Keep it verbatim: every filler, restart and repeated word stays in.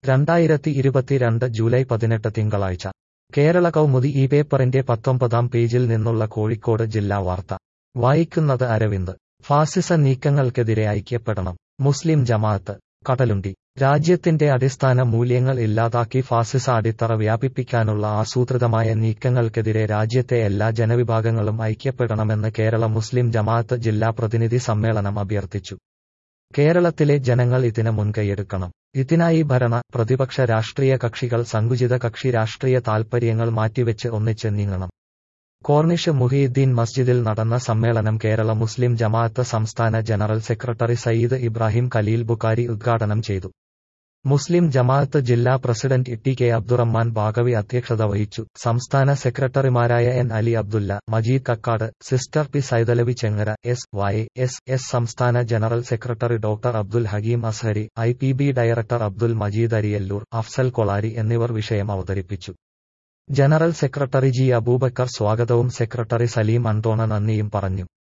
രണ്ടായിരത്തി ഇരുപത്തിരണ്ട് ജൂലൈ പതിനെട്ട് തിങ്കളാഴ്ച കേരള കൗമുദി ഈ പേപ്പറിന്റെ പത്തൊമ്പതാം പേജിൽ നിന്നുള്ള കോഴിക്കോട് ജില്ലാ വാർത്ത വായിക്കുന്നത് അരവിന്ദ്. ഫാസിസ നീക്കങ്ങൾക്കെതിരെ ഐക്യപ്പെടണം മുസ്ലിം ജമാഅത്ത്. കടലുണ്ടി. രാജ്യത്തിന്റെ അടിസ്ഥാന മൂല്യങ്ങൾ ഇല്ലാതാക്കി ഫാസിസ അടിത്തറ വ്യാപിപ്പിക്കാനുള്ള ആസൂത്രിതമായ നീക്കങ്ങൾക്കെതിരെ രാജ്യത്തെ എല്ലാ ജനവിഭാഗങ്ങളും ഐക്യപ്പെടണമെന്ന് കേരള മുസ്ലിം ജമാഅത്ത് ജില്ലാ പ്രതിനിധി സമ്മേളനം അഭ്യർത്ഥിച്ചു. കേരളത്തിലെ ജനങ്ങൾ ഇതിന് മുൻകൈയെടുക്കണം. ഇതിനായി ഭരണ, പ്രതിപക്ഷ രാഷ്ട്രീയ കക്ഷികൾ സങ്കുചിത കക്ഷി രാഷ്ട്രീയ താൽപര്യങ്ങൾ മാറ്റിവെച്ച് ഒന്നിച്ച് നീങ്ങണം. കോർണിഷ് മുഹിയുദ്ദീൻ മസ്ജിദിൽ നടന്ന സമ്മേളനം കേരള മുസ്ലിം ജമാഅത്ത് സംസ്ഥാന ജനറൽ സെക്രട്ടറി സയ്യിദ് ഇബ്രാഹിം ഖലീൽ ബുഖാരി ഉദ്ഘാടനം ചെയ്തു. മുസ്ലിം ജമാഅത്ത് ജില്ലാ president T K Abdurahman Baqavi അധ്യക്ഷത വഹിച്ചു. സംസ്ഥാന സെക്രട്ടറിമാരായ N Ali Abdulla, Majeed Kakkad, sister P Saithalavi Chengara, S Y S S സംസ്ഥാന general secretary doctor Abdul Hakeem Azhari, I P B director Abdul Majeed Ariyallur, Afsal Kolari എന്നിവർ വിഷയം അവതരിപ്പിച്ചു. ജനറൽ സെക്രട്ടറി ജി അബൂബക്കർ സ്വാഗതവും സെക്രട്ടറി സലീം അണ്ടോണ നന്ദിയും പറഞ്ഞു.